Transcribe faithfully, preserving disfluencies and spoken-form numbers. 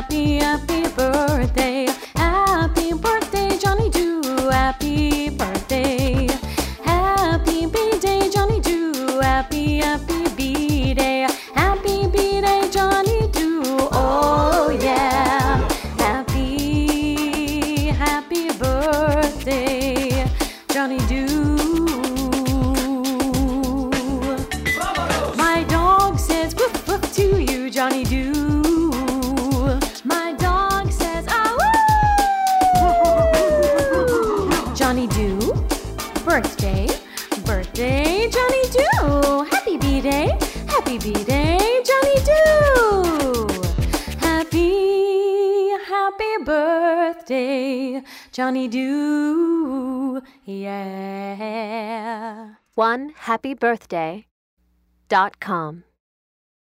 happy, happy birthday. Happy birthday, Johnny Doo. Happy birthday. Happy B-Day, Johnny Doo. Happy, happy B-Day. Happy B-Day, Johnny Doo. Oh yeah. Happy, happy birthday, Johnny Doo. My dog says woof woof to you, Johnny Doo. My dog says ah woo. Johnny Doo, birthday, birthday, Johnny Doo. Happy B-Day, happy B-Day, Johnny Doo. Happy, happy birthday, Johnny Doo. Yeah. one happy birthday dot com